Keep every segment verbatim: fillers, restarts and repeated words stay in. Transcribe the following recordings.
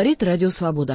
Говорит Радио Свобода.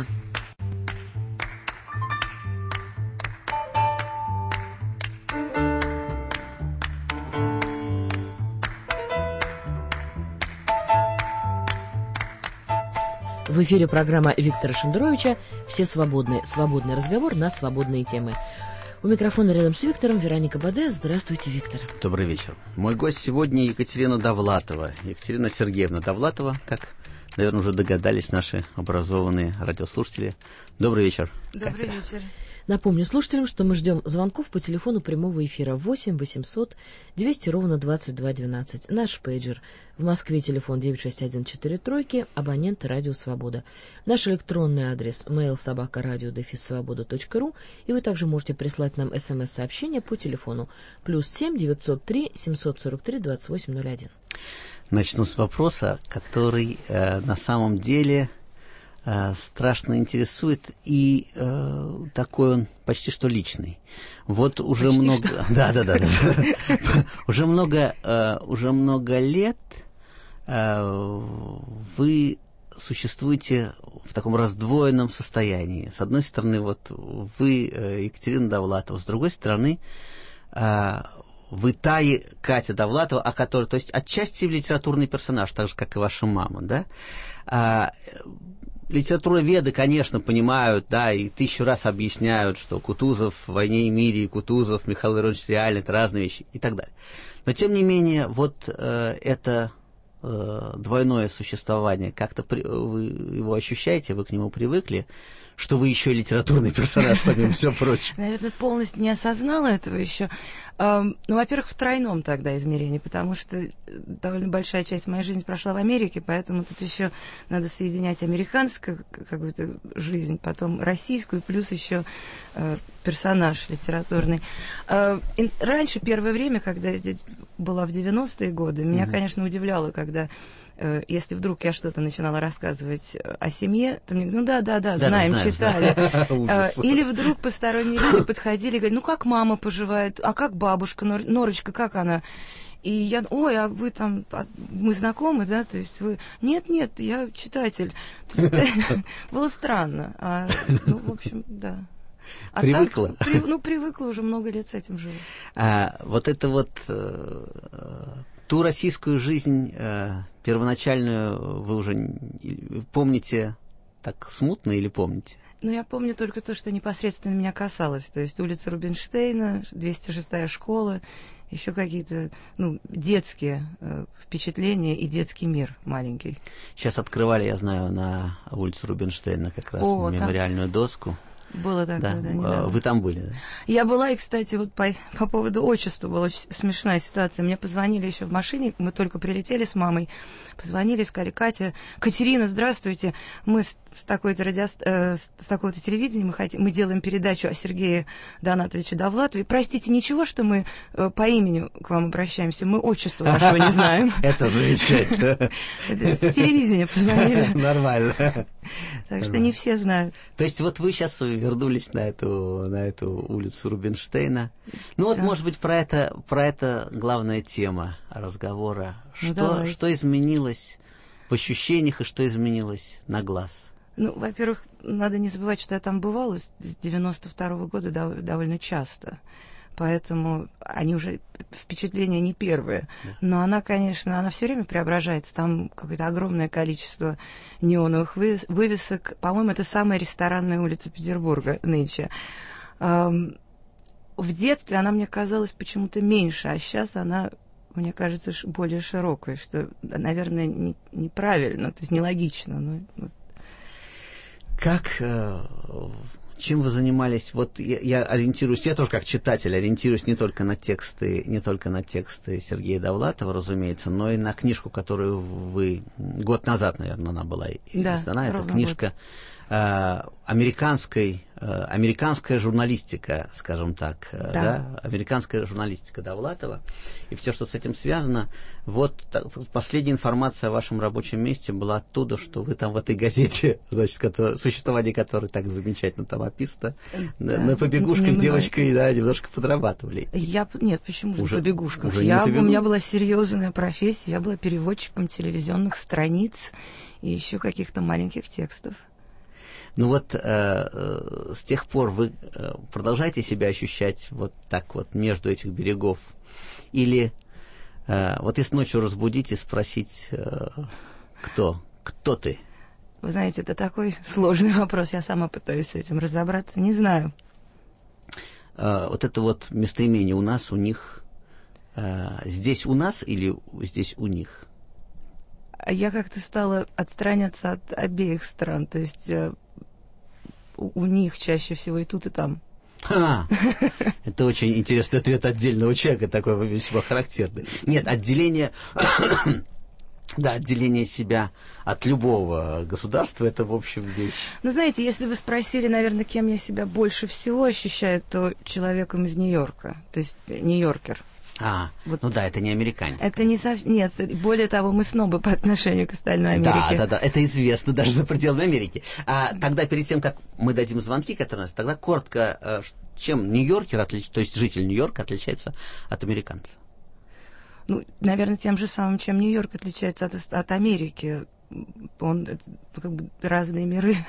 В эфире программа Виктора Шендеровича «Все свободны». Свободный разговор на свободные темы. У микрофона рядом с Виктором Вероника Баде. Здравствуйте, Виктор. Добрый вечер. Мой гость сегодня Екатерина Довлатова. Екатерина Сергеевна Довлатова, как, наверное, уже догадались наши образованные радиослушатели. Добрый вечер. Добрый Катя. вечер. Напомню слушателям, что мы ждем звонков по телефону прямого эфира восемь восемьсот двести ровно двадцать два двенадцать. Наш пейджер. В Москве телефон девять шесть один четыре тройки, абонент Радио Свобода. Наш электронный адрес mail собака радио дефис свобода точка ру, и вы также можете прислать нам смс-сообщение по телефону плюс семь девятьсот три семьсот сорок три двадцать восемь ноль один. Начну с вопроса, который э, на самом деле э, страшно интересует, и э, такой он почти что личный. Вот уже Почти много, что. да, да, да, да. уже много, э, уже много лет э, вы существуете в таком раздвоенном состоянии. С одной стороны, вот вы, э, Екатерина Довлатова, с другой стороны, э, вы та Катя Довлатова, о которой, то есть отчасти литературный персонаж, так же, как и ваша мама, да? А, литературоведы, конечно, понимают, да, и тысячу раз объясняют, что Кутузов в «Войне и мире» и Кутузов, Михаил Иванович Реальный — это разные вещи и так далее. Но, тем не менее, вот э, это э, двойное существование, как-то при, вы его ощущаете, вы к нему привыкли, что вы еще литературный персонаж, помимо всего прочего. Наверное, полностью не осознала этого еще. Ну, во-первых, в тройном тогда измерении, потому что довольно большая часть моей жизни прошла в Америке, поэтому тут еще надо соединять американскую какую-то жизнь, потом российскую, плюс еще персонаж литературный. И раньше, первое время, когда я здесь была в девяностые годы, меня, mm-hmm. конечно, удивляло, когда... Если вдруг я что-то начинала рассказывать о семье, то мне говорят, ну да, да, да, да знаем, знаем, читали. Знаем. Или вдруг посторонние люди подходили и говорят, ну как мама поживает, а как бабушка, Нор- Норочка, как она? И я, ой, а вы там, а мы знакомы, да, то есть вы... Нет, нет, я читатель. Было странно. А, ну, в общем, да. А привыкла? Так, при, ну, привыкла, уже много лет с этим живу. А, вот это вот... Ту российскую жизнь э, первоначальную вы уже помните так смутно или помните? Ну, я помню только то, что непосредственно меня касалось. То есть улица Рубинштейна, двести шестая школа, еще какие-то, ну, детские э, впечатления и детский мир маленький. Сейчас открывали, я знаю, на улицу Рубинштейна как раз О, мемориальную там... доску. Было такое, да, да недавно. Вы там были, да? Я была, и, кстати, вот по, по поводу отчества была смешная ситуация. Мне позвонили еще в машине, мы только прилетели с мамой, позвонили, сказали, Катя, Катерина, здравствуйте, мы с, с такой-то радио, э, с такого-то телевидения, мы, хотим, мы делаем передачу о Сергее Донатовиче Довлатове. Простите, ничего, что мы э, по имени к вам обращаемся, мы отчества вашего не знаем. Это замечательно. С телевидения позвонили. Нормально. Так что не все знают. То есть вот вы сейчас вернулись на эту, на эту улицу Рубинштейна. Ну вот, да. Может быть, про это, про это главная тема разговора. Ну, что, что изменилось в ощущениях и что изменилось на глаз? Ну, во-первых, надо не забывать, что я там бывала с девяносто второго года довольно часто. Поэтому они уже впечатления не первые. Да. Но она, конечно, она все время преображается. Там какое-то огромное количество неоновых вывесок. По-моему, это самая ресторанная улица Петербурга нынче. В детстве она мне казалась почему-то меньше, а сейчас она, мне кажется, более широкая, что, наверное, не, неправильно, то есть нелогично. Но, вот. Как... Чем вы занимались? Вот я, я ориентируюсь, я тоже как читатель ориентируюсь не только на тексты, не только на тексты Сергея Довлатова, разумеется, но и на книжку, которую вы год назад, наверное, она была издана. Да, это книжка э, американской, э, американская журналистика, скажем так, да. Да, американская журналистика Довлатова и все, что с этим связано. Вот так, последняя информация о вашем рабочем месте была оттуда, что вы там в этой газете, значит, который, существование которой так замечательно там описано, да, на, на побегушках немного. Девочкой, да, немножко подрабатывали. Я, нет, почему же уже, на побегушках? Уже я, побегу... У меня была серьезная профессия, я была переводчиком телевизионных страниц и еще каких-то маленьких текстов. Ну вот э, э, с тех пор вы э, продолжаете себя ощущать вот так вот между этих берегов? Или э, вот если ночью разбудить и спросить, э, кто? Кто ты? Вы знаете, это такой сложный вопрос. Я сама пытаюсь с этим разобраться. Не знаю. Э, вот это вот местоимение у нас, у них. Э, здесь у нас или здесь у них? Я как-то стала отстраняться от обеих стран. То есть э, у, у них чаще всего и тут, и там. А, это очень интересный ответ отдельного человека, такой весьма характерный. Нет, отделение... Да, отделение себя от любого государства, это, в общем, вещь. Ну, знаете, если вы спросили, наверное, кем я себя больше всего ощущаю, то человеком из Нью-Йорка, то есть нью-йоркер. А, вот. Ну да, это не американец. Это не совсем... Нет, более того, мы снобы по отношению к остальной Америке. Да, да, да, это известно даже за пределами Америки. А тогда, перед тем, как мы дадим звонки, которые у нас, тогда коротко, чем нью-йоркер, отлич... то есть житель Нью-Йорка, отличается от американца? Ну, наверное, тем же самым, чем Нью-Йорк отличается от, от Америки. Он, как бы, разные миры.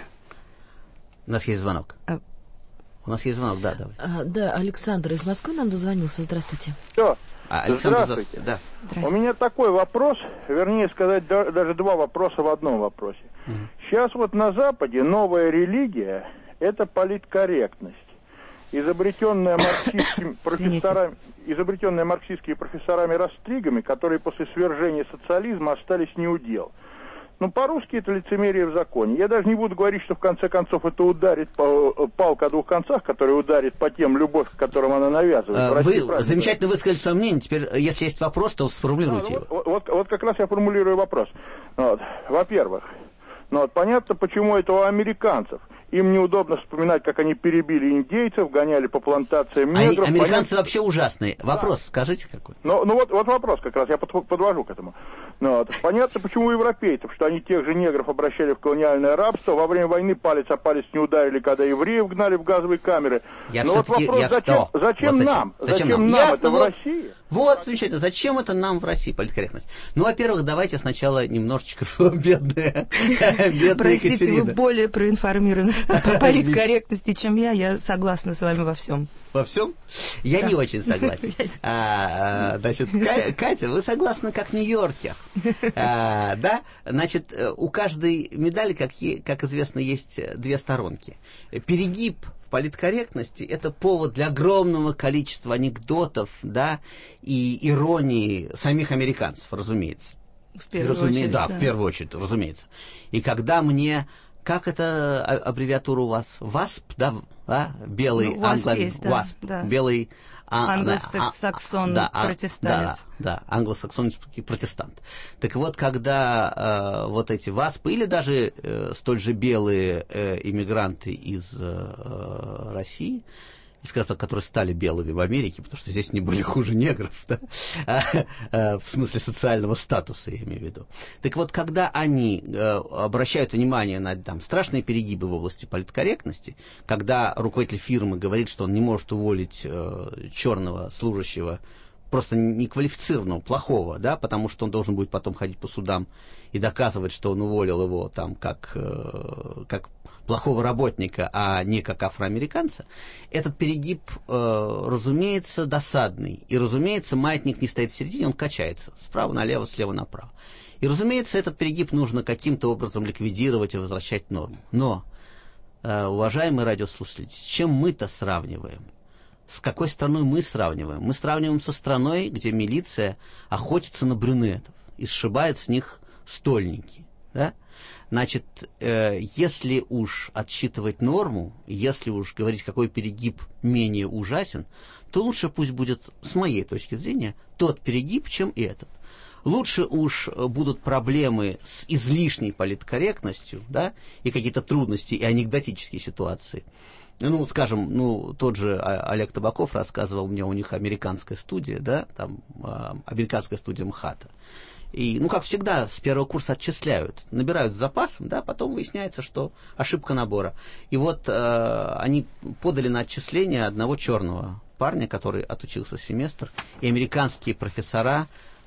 У нас есть звонок. А... У нас есть звонок, да, давай. А, да, Александр из Москвы нам дозвонился. Здравствуйте. Все. А, Александр, здравствуйте. Да. здравствуйте. У меня такой вопрос, вернее сказать, да, даже два вопроса в одном вопросе. Угу. Сейчас вот на Западе новая религия – это политкорректность. Изобретенная марксистскими профессорами, изобретенная марксистскими профессорами Растригами, которые после свержения социализма остались неудел. Ну, по-русски это лицемерие в законе. Я даже не буду говорить, что в конце концов это ударит по, палка о двух концах, которая ударит по тем любовь, которым она навязывает. А, вы замечательно высказали свое мнение. Теперь, если есть вопрос, то сформулируйте да, его. Вот, вот, вот как раз я формулирую вопрос. Вот. Во-первых, ну, вот, понятно, почему это у американцев. Им неудобно вспоминать, как они перебили индейцев, гоняли по плантациям негров. Они, американцы понятно... вообще ужасные. Вопрос, да. Скажите какой. Ну, ну вот, вот вопрос как раз, я под, подвожу к этому. Ну, вот. Понятно, почему у европейцев, что они тех же негров обращали в колониальное рабство, во время войны палец о палец не ударили, когда евреев гнали в газовые камеры. Я Но вот вопрос, я зачем, зачем, зачем вот нам? Зачем, зачем нам, нам Ясно, это вот, в России? Вот, замечательно. Зачем это нам в России, политкорректность? Ну, во-первых, давайте сначала немножечко бедная Екатерина. Простите, вы более проинформированы по политкорректности, чем я. Я согласна с вами во всем. Во всем? Я да. не очень согласен. А, а, значит, Катя, вы согласны как нью-йоркер. А, да? Значит, у каждой медали, как, как известно, есть две сторонки. Перегиб в политкорректности – это повод для огромного количества анекдотов, да, и иронии самих американцев, разумеется. В первую Разуме... очередь, да, да, в первую очередь, разумеется. И когда мне... Как это аббревиатура у вас? васп, да? А? Белый ну, англо... есть, да, васп, да. белый а, англосаксон, да, протестанец. Да, да, англосаксонский протестант. Так вот, когда э, вот эти васпы, или даже э, столь же белые э, иммигранты из э, России, скажем так, которые стали белыми в Америке, потому что здесь не были хуже негров, да? а, а, в смысле социального статуса, я имею в виду. Так вот, когда они а, обращают внимание на там, страшные перегибы в области политкорректности, когда руководитель фирмы говорит, что он не может уволить а, черного служащего, просто неквалифицированного, плохого, да, потому что он должен будет потом ходить по судам и доказывать, что он уволил его там как, э, как плохого работника, а не как афроамериканца, этот перегиб, э, разумеется, досадный. И, разумеется, маятник не стоит в середине, он качается справа налево, слева направо. И, разумеется, этот перегиб нужно каким-то образом ликвидировать и возвращать в норму. Но, э, уважаемые радиослушатели, с чем мы-то сравниваем? С какой страной мы сравниваем? Мы сравниваем со страной, где милиция охотится на брюнетов и сшибает с них стольники. Да? Значит, э, если уж отсчитывать норму, если уж говорить, какой перегиб менее ужасен, то лучше пусть будет, с моей точки зрения, тот перегиб, чем этот. Лучше уж будут проблемы с излишней политкорректностью, да, и какие-то трудности, и анекдотические ситуации. Ну, скажем, ну, тот же Олег Табаков рассказывал мне, у них американская студия, да, там, э, американская студия МХАТа. И, ну, как всегда, с первого курса отчисляют, набирают с запасом, да, потом выясняется, что ошибка набора. И вот э, они подали на отчисление одного черного парня, который отучился семестр, и американские профессора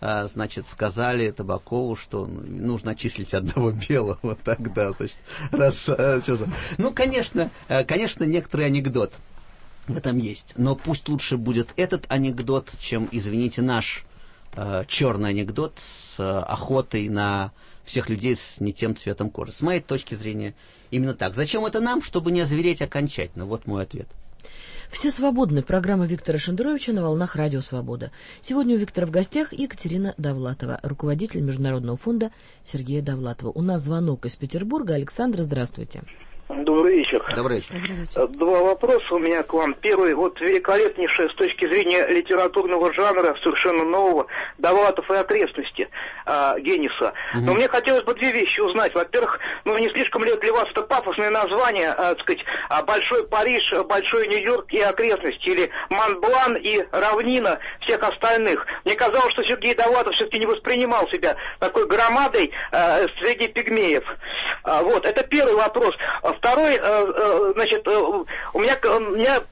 значит, сказали Табакову, что нужно отчислить одного белого тогда, значит, раз... Ну, конечно, конечно, некоторый анекдот в этом есть, но пусть лучше будет этот анекдот, чем, извините, наш э, черный анекдот с э, охотой на всех людей с не тем цветом кожи. С моей точки зрения, именно так. Зачем это нам? Чтобы не озвереть окончательно. Вот мой ответ. Все свободны. Программа Виктора Шендеровича на волнах Радио Свобода. Сегодня у Виктора в гостях Екатерина Довлатова, руководитель Международного фонда Сергея Довлатова. У нас звонок из Петербурга. Александр, здравствуйте. Добрый вечер. Добрый вечер. Два вопроса у меня к вам. Первый, вот великолепнейшая с точки зрения литературного жанра, совершенно нового, Довлатов и окрестности а, Генниса. Угу. Но мне хотелось бы две вещи узнать. Во-первых, ну не слишком ли для вас это пафосное название, а, так сказать, Большой Париж, Большой Нью-Йорк и окрестности, или Монблан и равнина всех остальных. Мне казалось, что Сергей Довлатов все-таки не воспринимал себя такой громадой а, среди пигмеев. А, вот, это первый вопрос. Второй, значит, у меня, у меня,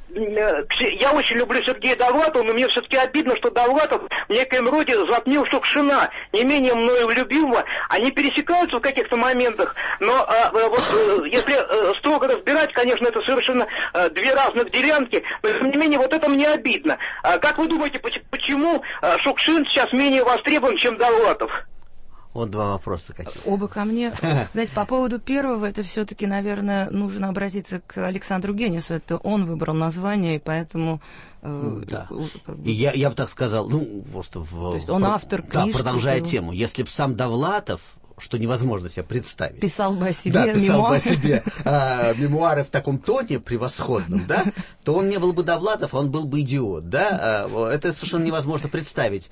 я очень люблю Сергея Довлатова, но мне все-таки обидно, что Довлатов в некоем роде затмил Шукшина, не менее мною любимого. Они пересекаются в каких-то моментах, но вот, если строго разбирать, конечно, это совершенно две разных делянки, но тем не менее вот это мне обидно. Как вы думаете, почему Шукшин сейчас менее востребован, чем Довлатов? Вот два вопроса какие. Оба ко мне. Знаете, по поводу первого, это все-таки, наверное, нужно обратиться к Александру Геннису. Это он выбрал название, и поэтому... Э, да. Как бы... И я, я бы так сказал, ну, просто... В, То есть он автор книжки. Да, продолжая был... тему. Если бы сам Довлатов, что невозможно себе представить... Писал бы о себе да, писал мемуары. бы о себе а, мемуары в таком тоне превосходном, да, то он не был бы Довлатов, он был бы идиот, да. А, это совершенно невозможно представить.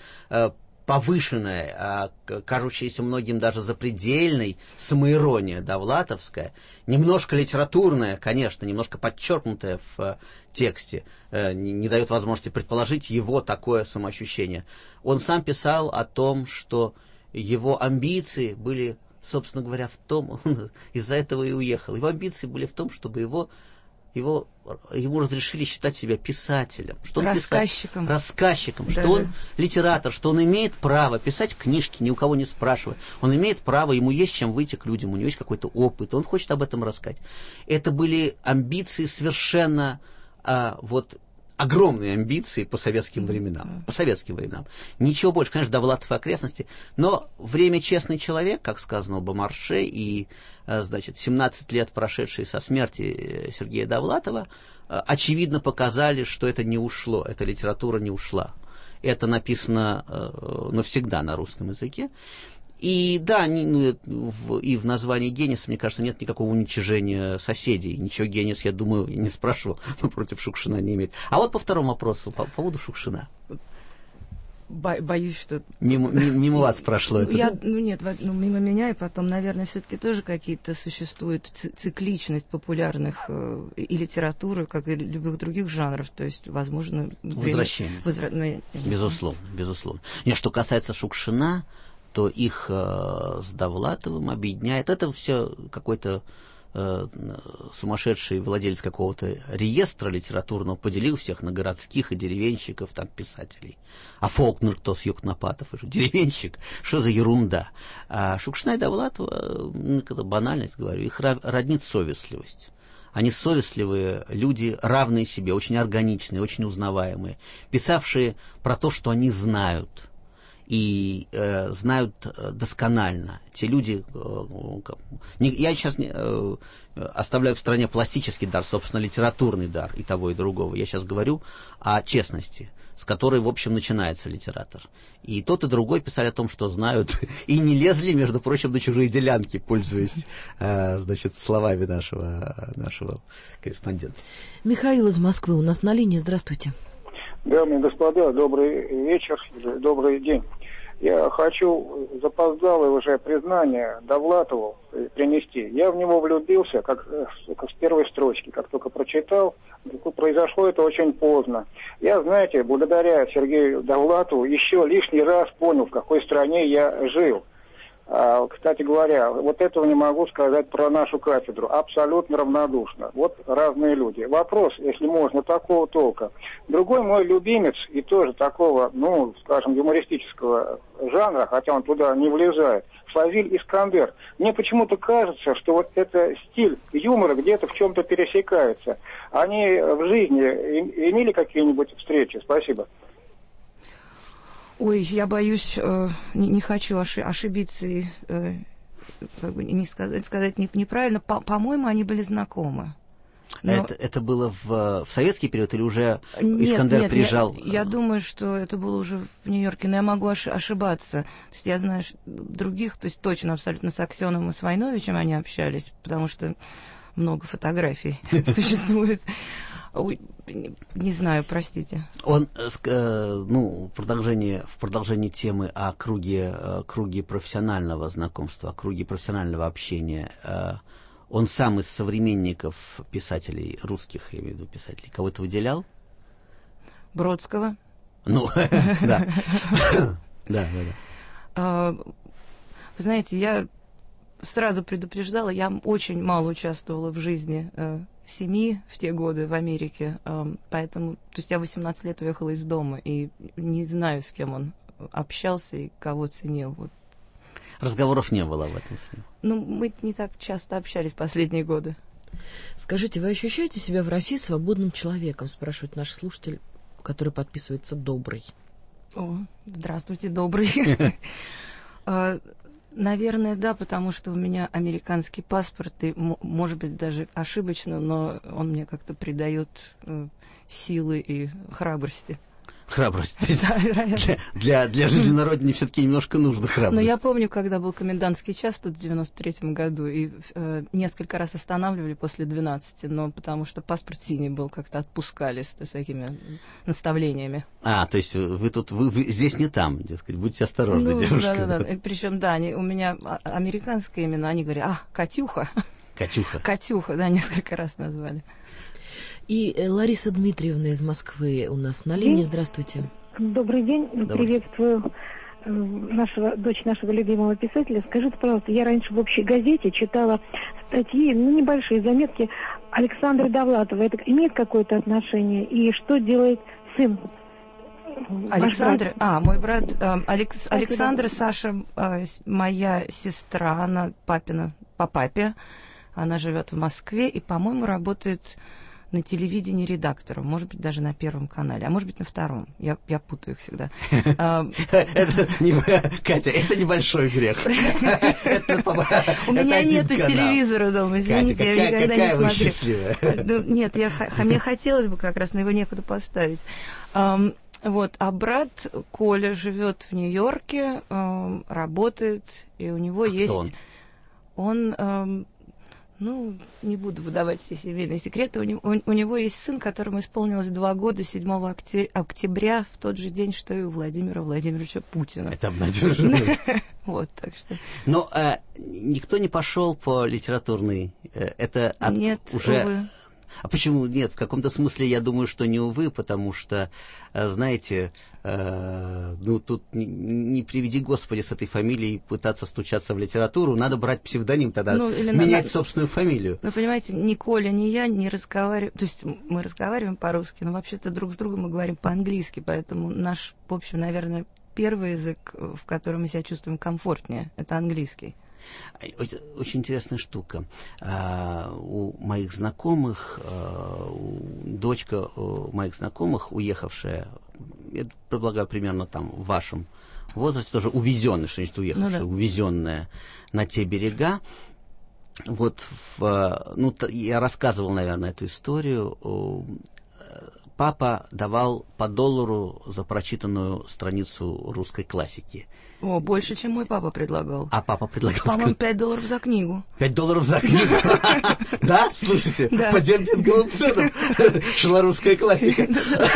Повышенная, кажущаяся многим даже запредельной самоирония довлатовская, немножко литературная, конечно, немножко подчеркнутая в тексте, не дает возможности предположить его такое самоощущение. Он сам писал о том, что его амбиции были, собственно говоря, в том, он из-за этого и уехал, его амбиции были в том, чтобы его Его, ему разрешили считать себя писателем, что он рассказчиком, писатель, рассказчиком, да, что он да. литератор, что он имеет право писать книжки, ни у кого не спрашивая. Он имеет право, ему есть чем выйти к людям, у него есть какой-то опыт, он хочет об этом рассказать. Это были амбиции совершенно а, вот огромные амбиции по советским временам. По советским временам. Ничего больше, конечно, Довлатов и окрестности, но время «Честный человек», как сказано у Бомарше, и, значит, семнадцать лет, прошедшие со смерти Сергея Довлатова, очевидно показали, что это не ушло, эта литература не ушла. Это написано навсегда на русском языке. И да, не, ну, в, и в названии Генниса, мне кажется, нет никакого уничижения соседей. Ничего Геннис, я думаю, не спрашивал, но против Шукшина не имеет. А вот по второму вопросу, по, по поводу Шукшина. Бо- боюсь, что... Мимо, мимо, мимо вас прошло это. Я, ну нет, ну, мимо меня, и потом, наверное, все-таки тоже какие-то существует цикличность популярных э, и литературы, как и любых других жанров. То есть, возможно... Возвращение. Возра... Ну, я... Безусловно, безусловно. Нет, что касается Шукшина, то их э, с Довлатовым объединяет. Это все какой-то э, сумасшедший владелец какого-то реестра литературного поделил всех на городских и деревенщиков, там, писателей. А Фолкнер кто с Юкнопатов? Деревенщик? Что за ерунда? А Шукшина и Довлатова, ну, когда банальность говорю, их роднит совестливость. Они совестливые люди, равные себе, очень органичные, очень узнаваемые, писавшие про то, что они знают. И э, знают досконально. Те люди... Э, не, я сейчас не, э, оставляю в стороне пластический дар, собственно, литературный дар и того, и другого. Я сейчас говорю о честности, с которой, в общем, начинается литератор. И тот, и другой писали о том, что знают, и не лезли, между прочим, на чужие делянки, пользуясь, э, значит, словами нашего, нашего корреспондента. Михаил из Москвы у нас на линии. Здравствуйте. Дамы и господа, добрый вечер, добрый день. Я хочу запоздалое уже признание Довлатову принести. Я в него влюбился, как, как с первой строчки, как только прочитал. Произошло это очень поздно. Я, знаете, благодаря Сергею Довлатову еще лишний раз понял, в какой стране я жил. А, кстати говоря, вот этого не могу сказать про нашу кафедру. Абсолютно равнодушно. Вот разные люди. Вопрос, если можно, такого толка. Другой мой любимец, и тоже такого, ну, скажем, юмористического жанра, хотя он туда не влезает, Фазиль Искандер. Мне почему-то кажется, что вот это стиль юмора где-то в чем-то пересекается. Они в жизни имели какие-нибудь встречи? Спасибо. Ой, я боюсь, э, не, не хочу оши- ошибиться и э, как бы не сказать, сказать не, неправильно. По- по-моему, они были знакомы. Но... Это, это было в, в советский период или уже нет, Искандер нет, приезжал? Я, я думаю, что это было уже в Нью-Йорке, но я могу ош- ошибаться. То есть я знаю других, то есть точно абсолютно с Аксеновым и с Войновичем они общались, потому что много фотографий существует. Ой, не знаю, простите. Он, э, ну, в продолжении, в продолжении темы о круге, э, круге профессионального знакомства, о круге профессионального общения, э, он сам из современников писателей, русских, я имею в виду писателей, кого-то выделял? Бродского. Ну, да. Да, да, да. Вы знаете, я сразу предупреждала, я очень мало участвовала в жизни семьи в те годы в Америке, поэтому, то есть я восемнадцать лет уехала из дома, и не знаю, с кем он общался и кого ценил. Вот. Разговоров не было в этом с ним? Ну, мы не так часто общались последние годы. Скажите, вы ощущаете себя в России свободным человеком, спрашивает наш слушатель, который подписывается «Добрый». О, здравствуйте, Добрый. Наверное, да, потому что у меня американский паспорт, и, может быть, даже ошибочно, но он мне как-то придает э, силы и храбрости. Храбрость. Да, для, для, для жизни на родине все-таки немножко нужно храбрость. Но я помню, когда был комендантский час тут в девяносто третьем году, и э, несколько раз останавливали после двенадцати, но потому что паспорт синий был, как-то отпускали с, с такими наставлениями. А, то есть вы тут, вы, вы здесь не там, дескать, будьте осторожны, ну, девушка. Да, да, да. Причем, да, они, у меня американское имя, они говорят, а, Катюха. Катюха. Катюха, да, несколько раз назвали. И Лариса Дмитриевна из Москвы у нас на линии. Здравствуйте. Добрый день. Добрый. Приветствую нашего, дочь нашего любимого писателя. Скажите, пожалуйста, я раньше в общей газете читала статьи, ну, небольшие заметки Александра Довлатова. Это имеет какое-то отношение? И что делает сын? Александр, а, мой брат э, Алекс, Александр, Саша, э, моя сестра, она папина по папе. Она живет в Москве и, по-моему, работает на телевидении редактором, может быть, даже на Первом канале, а может быть, на Втором. Я, я путаю их всегда. Катя, это небольшой грех. У меня нет телевизора дома, извините, я никогда не смотрю. Счастливая. Нет, мне хотелось бы как раз, но его некуда поставить. Вот, а брат Коля живет в Нью-Йорке, работает, и у него есть... Он... Ну, не буду выдавать все семейные секреты. У него, у, у него есть сын, которому исполнилось два года, седьмого октября, в тот же день, что и у Владимира Владимировича Путина. Это обнадеживает. Вот, так что... Но никто не пошел по литературной... Это Нет, увы. А почему нет? В каком-то смысле я думаю, что не увы, потому что, знаете, э, ну тут не, не приведи Господи с этой фамилией пытаться стучаться в литературу, надо брать псевдоним тогда, ну, менять на... собственную фамилию. Ну, понимаете, ни Коля, ни я не разговариваем, то есть мы разговариваем по-русски, но вообще-то друг с другом мы говорим по-английски, поэтому наш, в общем, наверное, первый язык, в котором мы себя чувствуем комфортнее, это английский. Очень интересная штука. А, у моих знакомых, а, у, дочка у моих знакомых, уехавшая, я предполагаю, примерно там в вашем возрасте, тоже увезенная, что значит уехавшая, ну, да. увезенная на те берега. Вот, в, ну, я рассказывал, наверное, эту историю. Папа давал по доллару за прочитанную страницу русской классики. О, больше, чем мой папа предлагал. А папа предлагал... По-моему, пять долларов за книгу. Пять долларов за книгу? Да? Слушайте, по демпинговым ценам шла русская классика.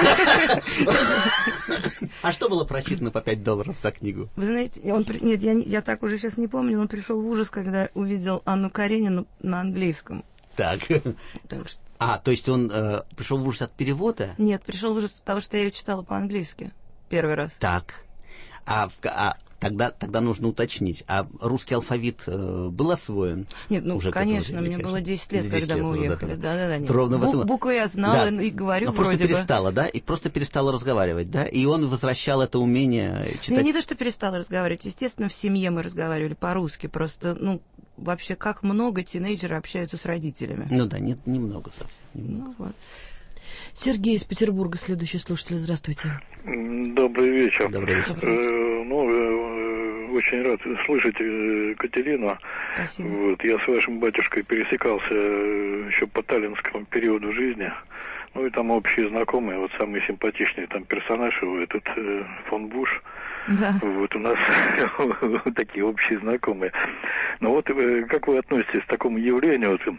А что было прочитано по пять долларов за книгу? Вы знаете, он, нет, я, я так уже сейчас не помню, он пришел в ужас, когда увидел Анну Каренину на английском. Так. Так что... А, то есть он э, пришел в ужас от перевода? Нет, пришел в ужас от того, что я ее читала по-английски первый раз. Так. А, а тогда, тогда нужно уточнить, а русский алфавит э, был освоен? Нет, ну, уже конечно, мне было десять лет, когда лет, мы уехали. Да, да, да, да, Ровно Бу- в этом... Буквы я знала да. и говорю Но вроде просто бы. перестала, да? И просто перестала разговаривать, да? И он возвращал это умение читать. Я не то, что перестала разговаривать. Естественно, в семье мы разговаривали по-русски. Просто, ну, вообще, как много тинейджеры общаются с родителями. Ну да, не, немного совсем. Немного. Ну вот. Сергей из Петербурга, следующий слушатель. Здравствуйте. Добрый вечер. Добрый вечер. Э, ну, э, очень рад слышать э, Катерину. Спасибо. Вот, я с вашим батюшкой пересекался э, еще по таллинскому периоду жизни. Ну и там общие знакомые, вот самый симпатичный там персонаж его, этот э, фон Буш. Да. Вот у нас такие общие знакомые. Но вот э, как вы относитесь к такому явлению? Вот,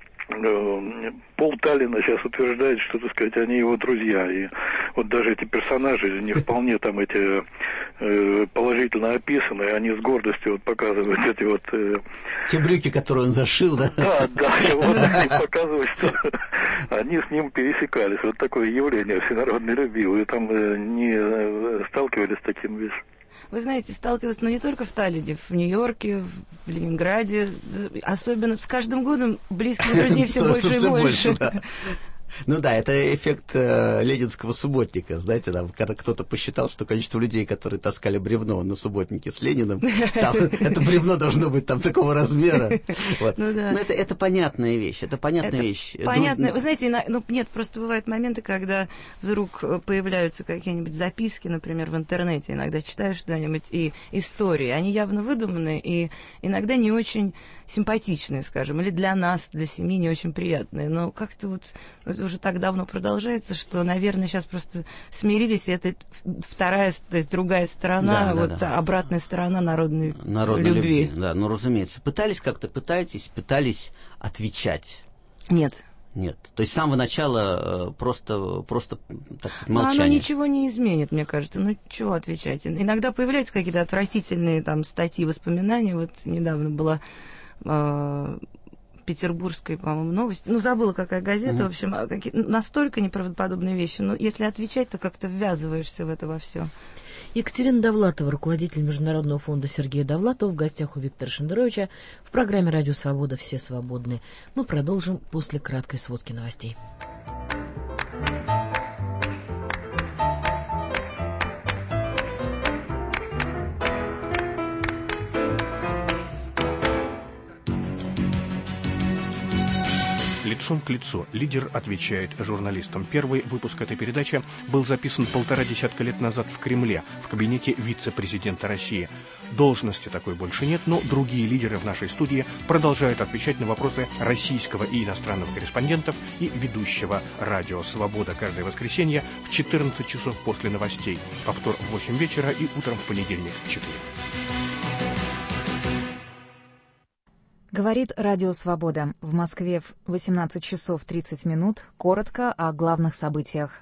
Пол Таллина сейчас утверждает, что, так сказать, они его друзья. И вот даже эти персонажи не вполне там эти э, положительно описаны, они с гордостью вот показывают эти вот... Э... Те брюки, которые он зашил, да? Да, да, и вот они показывают, что они с ним пересекались. Вот такое явление всенародной любви. Вы там э, не сталкивались с таким вещью? Вы знаете, сталкиваюсь, ну, не только в Таллине, в Нью-Йорке, в Ленинграде. Особенно с каждым годом близких друзей все больше и больше. Ну да, это эффект э, ленинского субботника. Знаете, там, когда кто-то посчитал, что количество людей, которые таскали бревно на субботнике с Лениным, там, это бревно должно быть там такого размера. Вот. Ну, да. Но это, это понятная вещь. Это понятная это вещь. Понятно. Вы знаете, на, ну, нет, просто бывают моменты, когда вдруг появляются какие-нибудь записки, например, в интернете. Иногда читаешь что-нибудь, и истории. Они явно выдуманные и иногда не очень симпатичные, скажем, или для нас, для семьи не очень приятные. Но как-то вот это уже так давно продолжается, что, наверное, сейчас просто смирились, и это вторая, то есть другая сторона, да, вот да, да. обратная сторона народной, народной любви. любви. Да, ну, разумеется. Пытались как-то, пытаетесь, пытались отвечать? Нет. Нет. То есть с самого начала просто, просто так сказать, молчание. Но оно ничего не изменит, мне кажется. Ну, чего отвечать? Иногда появляются какие-то отвратительные там статьи, воспоминания. Вот недавно была... петербургской, по-моему, новость. Ну, забыла, какая газета. Mm-hmm. В общем, какие, настолько неправдоподобные вещи. Но если отвечать, то как-то ввязываешься в это во все. Екатерина Довлатова, руководитель Международного фонда Сергея Довлатова, в гостях у Виктора Шендеровича в программе «Радио Свобода. Все свободны». Мы продолжим после краткой сводки новостей. Лицом к лицу лидер отвечает журналистам. Первый выпуск этой передачи был записан полтора десятка лет назад в Кремле, в кабинете вице-президента России. Должности такой больше нет, но другие лидеры в нашей студии продолжают отвечать на вопросы российского и иностранного корреспондентов и ведущего «Радио Свобода» каждое воскресенье в четырнадцать часов после новостей, повтор в восемь вечера и утром в понедельник в четыре. Говорит Радио Свобода. В Москве в восемнадцать часов тридцать минут. Коротко о главных событиях.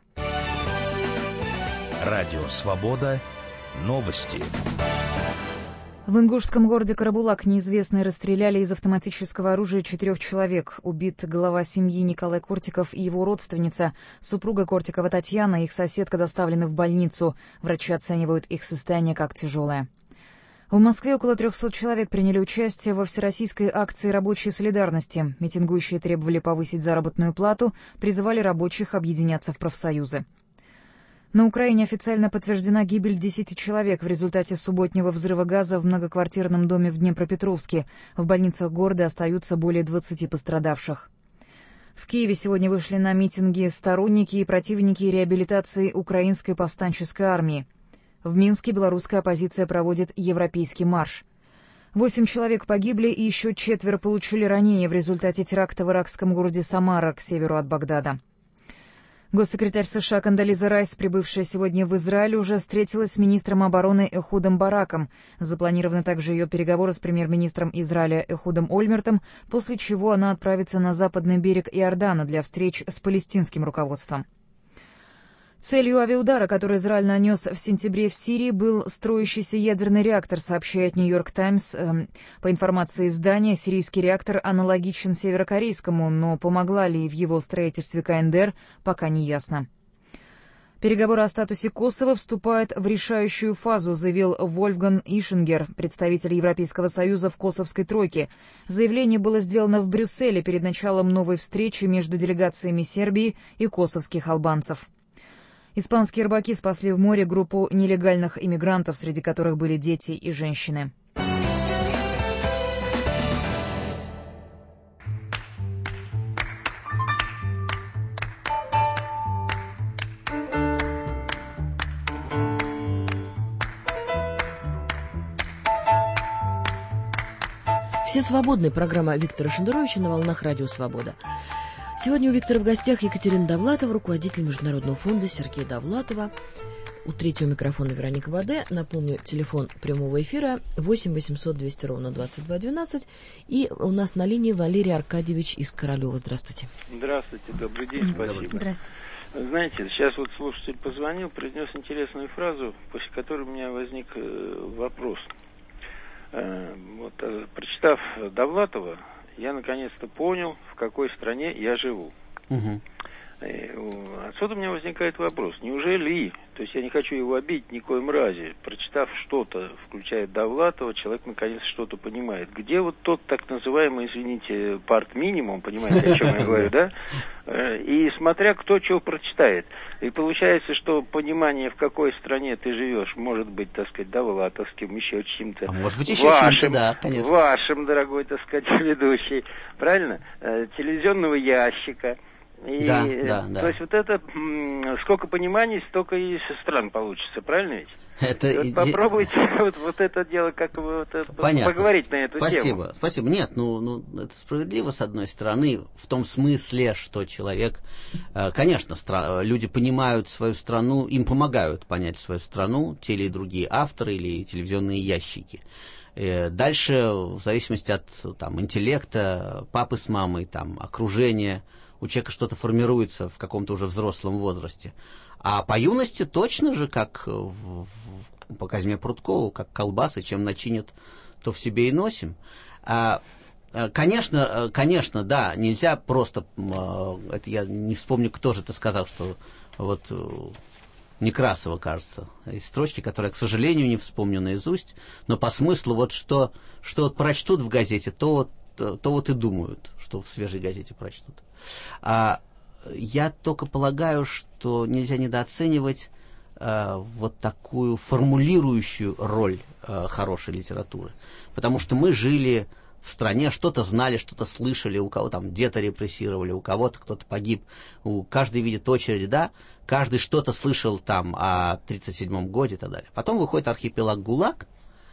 Радио Свобода. Новости. В ингушском городе Карабулак неизвестные расстреляли из автоматического оружия четырех человек. Убит глава семьи Николай Кортиков и его родственница. Супруга Кортикова Татьяна и их соседка доставлены в больницу. Врачи оценивают их состояние как тяжелое. В Москве около трехсот человек приняли участие во всероссийской акции рабочей солидарности. Митингующие требовали повысить заработную плату, призывали рабочих объединяться в профсоюзы. На Украине официально подтверждена гибель десяти человек в результате субботнего взрыва газа в многоквартирном доме в Днепропетровске. В больницах города остаются более двадцати пострадавших. В Киеве сегодня вышли на митинги сторонники и противники реабилитации украинской повстанческой армии. В Минске белорусская оппозиция проводит европейский марш. Восемь человек погибли и еще четверо получили ранения в результате теракта в иракском городе Самара к северу от Багдада. Госсекретарь США Кондолиза Райс, прибывшая сегодня в Израиль, уже встретилась с министром обороны Эхудом Бараком. Запланированы также ее переговоры с премьер-министром Израиля Эхудом Ольмертом, после чего она отправится на западный берег Иордана для встреч с палестинским руководством. Целью авиаудара, который Израиль нанес в сентябре в Сирии, был строящийся ядерный реактор, сообщает «Нью-Йорк Таймс». По информации издания, сирийский реактор аналогичен северокорейскому, но помогла ли в его строительстве ка эн дэ эр, пока не ясно. Переговоры о статусе Косово вступают в решающую фазу, заявил Вольфган Ишингер, представитель Европейского союза в косовской тройке. Заявление было сделано в Брюсселе перед началом новой встречи между делегациями Сербии и косовских албанцев. Испанские рыбаки спасли в море группу нелегальных иммигрантов, среди которых были дети и женщины. Все свободные. Программа Виктора Шендеровича на волнах Радио Свобода. Сегодня у Виктора в гостях Екатерина Довлатова, руководитель Международного фонда Сергея Довлатова. У третьего микрофона Вероника Баде. Напомню, телефон прямого эфира восемь восемьсот двести ровно двадцать два двенадцать. И у нас на линии Валерий Аркадьевич из Королева. Здравствуйте. Здравствуйте, добрый день, спасибо. Здравствуйте. Знаете, сейчас вот слушатель позвонил, произнес интересную фразу, после которой у меня возник вопрос. Вот, прочитав Довлатова, я наконец-то понял, в какой стране я живу. Угу. Отсюда у меня возникает вопрос, неужели, то есть я не хочу его обидеть ни коим разе, прочитав что-то, включая Довлатова, человек наконец что-то понимает. Где вот тот так называемый, извините, парт-минимум, понимаете, о чем я говорю, да? И смотря кто чего прочитает. И получается, что понимание, в какой стране ты живешь, может быть, так сказать, довлатовским, еще чем-то. А может быть, еще вашим, чем-то, да, конечно. Вашим, дорогой, так сказать, ведущий, правильно? Телевизионного ящика. И, да, да, да. То есть вот это, сколько пониманий, столько и стран получится, правильно ведь? Это вот иде... Попробуйте вот, вот это дело как вот, Понятно. Поговорить на эту спасибо, тему. Спасибо, спасибо. Нет, ну, ну, это справедливо, с одной стороны, в том смысле, что человек, конечно, стра... люди понимают свою страну, им помогают понять свою страну, те или другие авторы или телевизионные ящики. Дальше, в зависимости от там, интеллекта, папы с мамой, там, окружения, у человека что-то формируется в каком-то уже взрослом возрасте. А по юности точно же, как в, в, по Казьме Прудкову, как колбасы, чем начинят, то в себе и носим. А, конечно, конечно, да, нельзя просто, это я не вспомню, кто же это сказал, что вот Некрасова, кажется, из строчки, которую я, к сожалению, не вспомню наизусть, но по смыслу вот что, что вот прочтут в газете, то вот, то, то вот и думают, что в свежей газете прочтут. А я только полагаю, что нельзя недооценивать а, вот такую формулирующую роль а, хорошей литературы. Потому что мы жили в стране, что-то знали, что-то слышали, у кого там деда репрессировали, у кого-то кто-то погиб, у каждый видит очередь, да, каждый что-то слышал там о тридцать седьмом годе и так далее. Потом выходит архипелаг ГУЛАГ,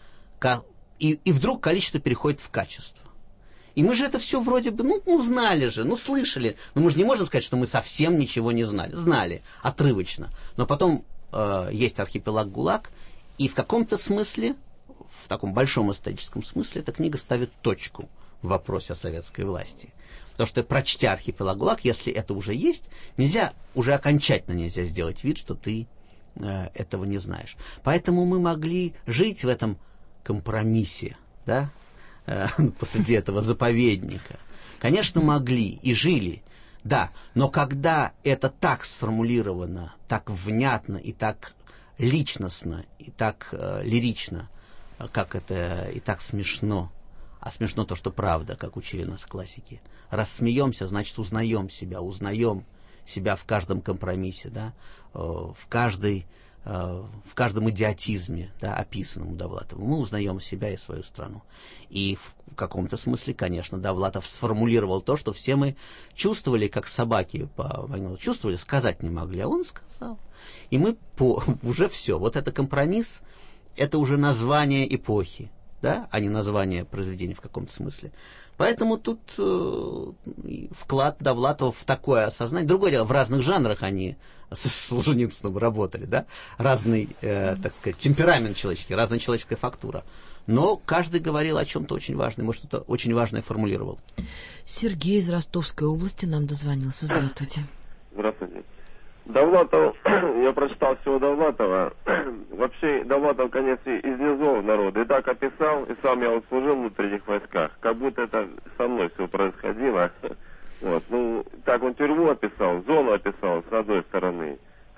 и, и вдруг количество переходит в качество. И мы же это все вроде бы, ну, ну, знали же, ну, слышали. Но мы же не можем сказать, что мы совсем ничего не знали. Знали, отрывочно. Но потом э, есть архипелаг ГУЛАГ, и в каком-то смысле, в таком большом историческом смысле, эта книга ставит точку в вопросе о советской власти. Потому что, прочтя архипелаг ГУЛАГ, если это уже есть, нельзя, уже окончательно нельзя сделать вид, что ты э, этого не знаешь. Поэтому мы могли жить в этом компромиссе, да, посреди этого заповедника. Конечно, могли и жили, да, но когда это так сформулировано, так внятно и так личностно, и так э, лирично, как это и так смешно, а смешно то, что правда, как учили нас классики. Раз смеемся, значит, узнаем себя, узнаем себя в каждом компромиссе, да, э, в каждой в каждом идиотизме, да, описанном Довлатовым, мы узнаем себя и свою страну. И в каком-то смысле, конечно, Довлатов сформулировал то, что все мы чувствовали, как собаки по войне, чувствовали, сказать не могли, а он сказал. И мы по, уже все. Вот это компромисс, это уже название эпохи, да, а не название произведения в каком-то смысле. Поэтому тут э, вклад Довлатова в такое осознание. Другое дело, в разных жанрах они с Солженицыным работали, да, разный, э, так сказать, темперамент человеческий, разная человеческая фактура. Но каждый говорил о чем-то очень важном, может, что-то очень важное формулировал. Сергей из Ростовской области нам дозвонился. Здравствуйте. Здравствуйте. Довлатов, я прочитал всего Довлатова. Вообще, Довлатов, конечно, из низов народа. И так описал, и сам я вот служил в внутренних войсках. Как будто это со мной все происходило. Вот. Ну, так он тюрьму описал, зону описал, с одной стороны.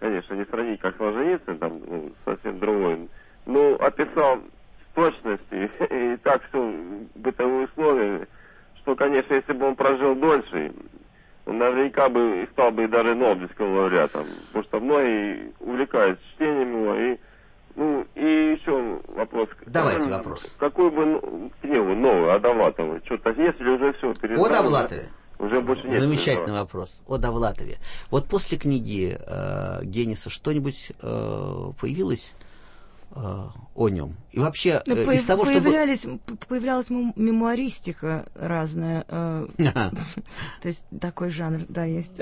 конечно, не сравнить, как Солженицын, там, ну, совсем другой, но описал с точностью и так все бытовые условия, что, конечно, если бы он прожил дольше, он наверняка бы стал бы и даже Нобелевским лауреатом, потому что многие увлекаются чтением его. И, ну, и еще вопрос. Давайте вопрос. Какую бы книгу новую о Довлатовой? Что-то есть или уже все передано? О Довлатове? Уже больше нет. Замечательный вопрос. О Довлатове. Вот после книги э, Генниса что-нибудь э, появилось э, о нем? И вообще, ну, э, по- из того, появлялись, чтобы... Появлялась мемуаристика разная. Э, то есть такой жанр, да, есть.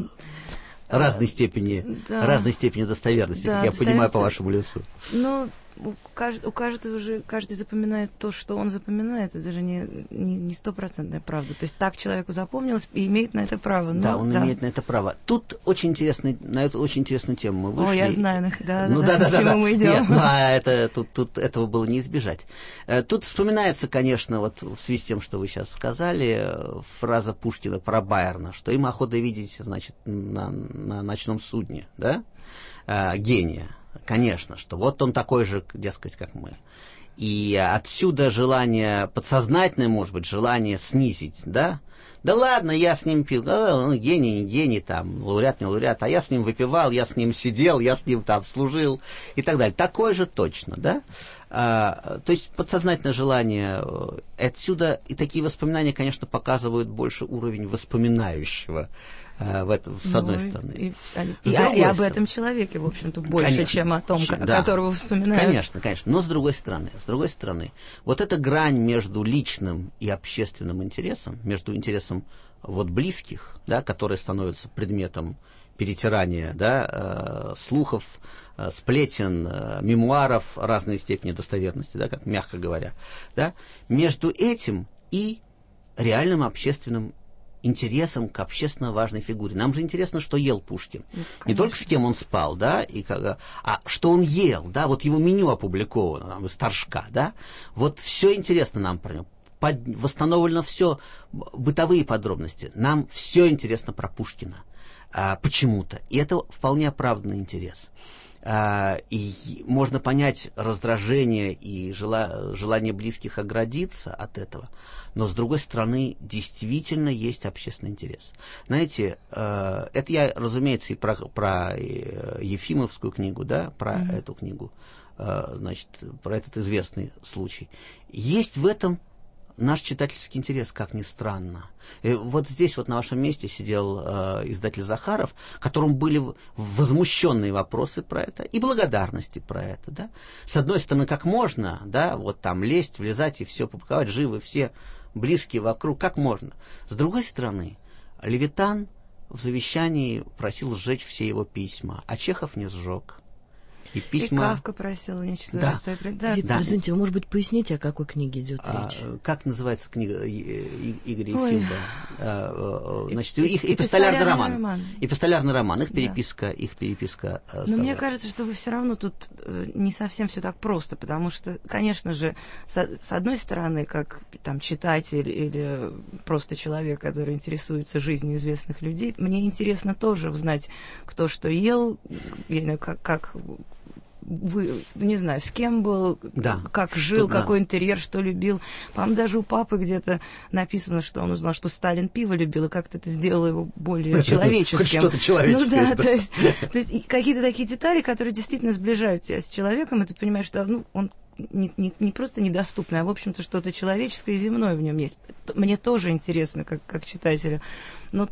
Разной степени, да. разной степени достоверности, Да, как я достоверности. понимаю по вашему лицу. Ну, у, кажд, у каждого же, каждый запоминает то, что он запоминает, это же не, не, не стопроцентная правда. То есть так человеку запомнилось и имеет на это право. Да, но, он да. имеет на это право. Тут очень интересный, на эту очень интересную тему мы вышли. О, я знаю, да, ну, да, да, да, к чему да, мы идем. Нет, ну, а это, тут, тут этого было не избежать. Тут вспоминается, конечно, вот в связи с тем, что вы сейчас сказали, фраза Пушкина про Байрона, что им охота видеть, значит, на, на ночном судне, да, а, гения. Конечно, что вот он такой же, дескать, как мы. И отсюда желание подсознательное, может быть, желание снизить, да? Да ладно, я с ним пил, а, он гений, не гений, там, лауреат, не лауреат, а я с ним выпивал, я с ним сидел, я с ним там служил и так далее. Такое же точно, да? А, то есть подсознательное желание, отсюда и такие воспоминания, конечно, показывают больше уровень воспоминающего. В этом, с одной ну, стороны. И, и, и, и об этом человеке, в общем-то, больше, конечно, чем о том, да, которого вспоминают. Конечно, конечно. Но с другой стороны, с другой стороны, вот эта грань между личным и общественным интересом, между интересом вот близких, да, которые становятся предметом перетирания, да, э, слухов, э, сплетен, э, мемуаров разной степени достоверности, да, как мягко говоря, да, между этим и реальным общественным интересом к общественно важной фигуре. Нам же интересно, что ел Пушкин. Ну, не только с кем он спал, да, и, а что он ел, да, вот его меню опубликовано, там, из Торжка, да, вот все интересно нам про него. Под, восстановлено все, бытовые подробности. Нам все интересно про Пушкина а, почему-то. И это вполне оправданный интерес. А, и можно понять раздражение и жела, желание близких оградиться от этого, но с другой стороны действительно есть общественный интерес. Знаете, э, это я, разумеется, и про, про Ефимовскую книгу, да, про mm-hmm. эту книгу, э, значит, про этот известный случай. Есть в этом наш читательский интерес, как ни странно. И вот здесь вот на вашем месте сидел э, издатель Захаров, которому были возмущенные вопросы про это и благодарности про это, да. С одной стороны, как можно, да, вот там лезть, влезать и все публиковать, живы все близкие вокруг, как можно. С другой стороны, Левитан в завещании просил сжечь все его письма, а Чехов не сжег. И, письма... и Кафка просил уничтожить. Да. Да. Виктор, да. Извините, вы, может быть, поясните, о какой книге идет а, речь? Как называется книга Игоря Ой. Ефимова? А, значит, и, их эпистолярный роман. роман. Эпистолярный роман, их переписка, да. их переписка. Но мне кажется, что вы все равно тут не совсем все так просто, потому что, конечно же, с, с одной стороны, как там читатель или просто человек, который интересуется жизнью известных людей, мне интересно тоже узнать, кто что ел, как, как вы, не знаю, с кем был, да. как жил, Тут, какой да. интерьер, что любил. По-моему, даже у папы где-то написано, что он узнал, что Сталин пиво любил, и как-то это сделало его более человеческим. Хоть что-то человеческое. Ну да, то есть, то есть какие-то такие детали, которые действительно сближают тебя с человеком, и ты понимаешь, что ну, он не, не, не просто недоступный, а, в общем-то, что-то человеческое и земное в нем есть. Мне тоже интересно, как, как читателю. Но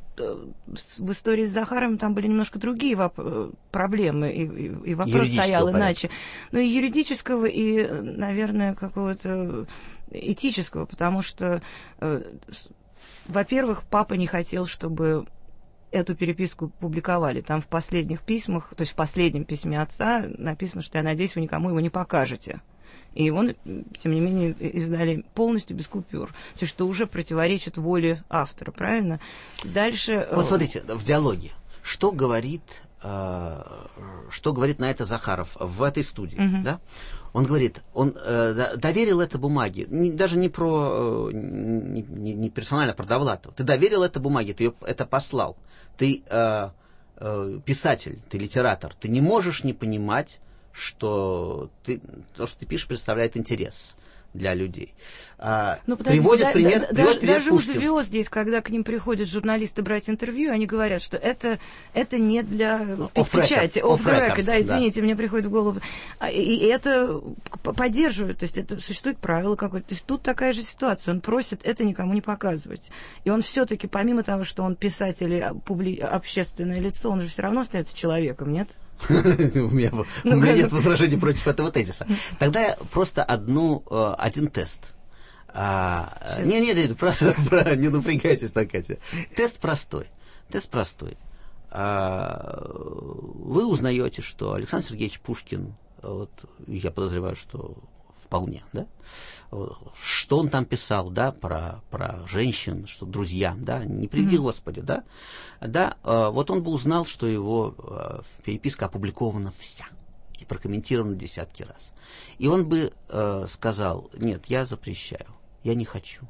в истории с Захаровым там были немножко другие воп- проблемы, и, и, и вопрос стоял порядка. Иначе. Ну и юридического, и, наверное, какого-то этического, потому что, э, во-первых, папа не хотел, чтобы эту переписку публиковали. Там в последних письмах, то есть в последнем письме отца написано, что я надеюсь, вы никому его не покажете. И его, тем не менее, издали полностью без купюр. То есть, что уже противоречит воле автора, правильно? Дальше... Вот смотрите, в диалоге. Что говорит, э, что говорит на это Захаров в этой студии, uh-huh. да? Он говорит, он э, доверил это бумаге, не, даже не про, э, не, не персонально про Довлатова. Ты доверил это бумаге, ты ее, это послал. Ты... Э, э, писатель, ты литератор, ты не можешь не понимать, что ты, то, что ты пишешь, представляет интерес для людей. А, ну, подождите, приводит да, пример, да, приводит даже, пример даже у Пушкин. звезд здесь, когда к ним приходят журналисты брать интервью, они говорят, что это, это не для Off печати, off off record, records, да, извините, да. Мне приходит в голову. И, и это поддерживают, то есть это существует правило какое-то. То есть тут такая же ситуация, он просит это никому не показывать. И он все-таки, помимо того, что он писатель и публи... общественное лицо, он же все равно остается человеком, нет? У меня, у меня нет возражений против этого тезиса. Тогда просто одну, один тест. А, не, не, не, просто не напрягайтесь так, Катя. Тест простой. Тест простой. А, вы узнаете, что Александр Сергеевич Пушкин, вот, я подозреваю, что вполне, да, что он там писал, да, про, про женщин, что друзья, да, не приведи mm-hmm. Господи, да, да, вот он бы узнал, что его переписка опубликована вся и прокомментирована десятки раз. И он бы э, сказал, нет, я запрещаю, я не хочу.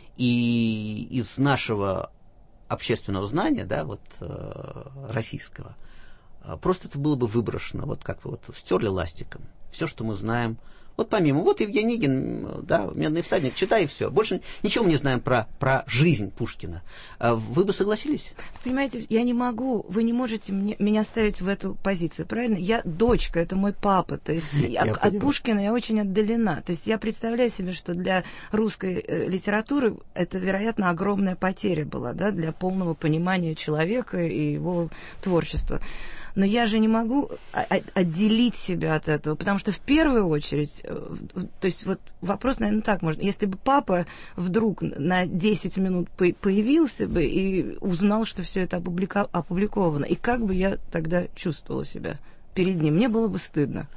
И из нашего общественного знания, да, вот э, российского, э, просто это было бы выброшено, вот как вот стерли ластиком. Все, что мы знаем. Вот помимо, вот Евгений Онегин, да, «Медный всадник», читай и все. Больше ничего мы не знаем про, про жизнь Пушкина. Вы бы согласились? Понимаете, я не могу, вы не можете мне, меня ставить в эту позицию, правильно? Я дочка, это мой папа, то есть я, от понимаю. Пушкина я очень отдалена. То есть я представляю себе, что для русской э, литературы это, вероятно, огромная потеря была, да, для полного понимания человека и его творчества. Но я же не могу отделить себя от этого, потому что в первую очередь, то есть вот вопрос, наверное, так можно. Если бы папа вдруг на десять минут появился бы и узнал, что все это опубликовано, и как бы я тогда чувствовала себя перед ним, мне было бы стыдно.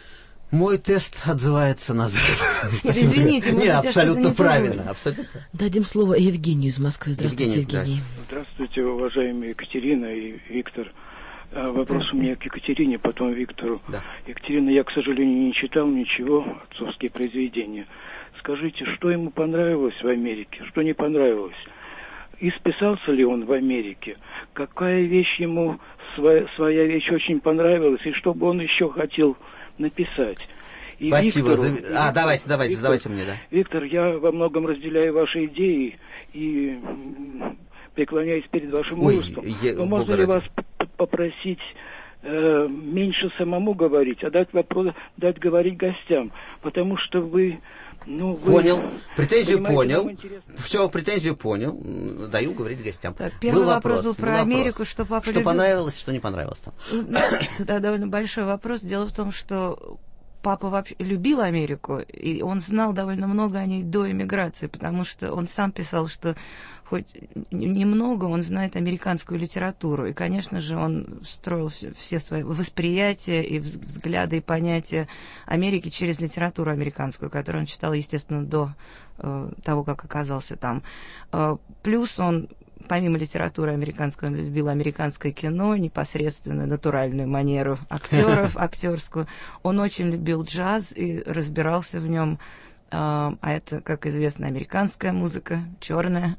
Мой тест отзывается назад. Нет, извините, не, абсолютно правильно, абсолютно правильно. Дадим слово Евгению из Москвы. Здравствуйте, Евгений. Евгений. Здравствуйте, уважаемые Екатерина и Виктор. Вопрос у меня к Екатерине, потом Виктору. Да. Екатерина, я, к сожалению, не читал ничего, отцовские произведения. Скажите, что ему понравилось в Америке, что не понравилось? И списался ли он в Америке? Какая вещь ему, своя, своя вещь очень понравилась, и что бы он еще хотел написать? И Спасибо. Виктору, За... А, Виктор, давайте, давайте, Виктор, задавайте мне, да. Виктор, я во многом разделяю ваши идеи и преклоняюсь перед вашим устом. Но можно ли вас попросить э, меньше самому говорить, а дать вопрос, дать говорить гостям, потому что вы, ну, вы понял, претензию понял, все, претензию понял, даю говорить гостям. Так, первый был вопрос, вопрос был про был Америку, что папа что любил. понравилось, что не понравилось там. Это довольно большой вопрос. Дело в том, что папа вообще любил Америку, и он знал довольно много о ней до эмиграции, потому что он сам писал, что хоть немного он знает американскую литературу. И, конечно же, он строил все, все свои восприятия и взгляды и понятия Америки через литературу американскую, которую он читал, естественно, до э, того, как оказался там. Э, плюс он, помимо литературы американской, он любил американское кино, непосредственно натуральную манеру актеров, актерскую. Он очень любил джаз и разбирался в нем. А это, как известно, американская музыка, черная.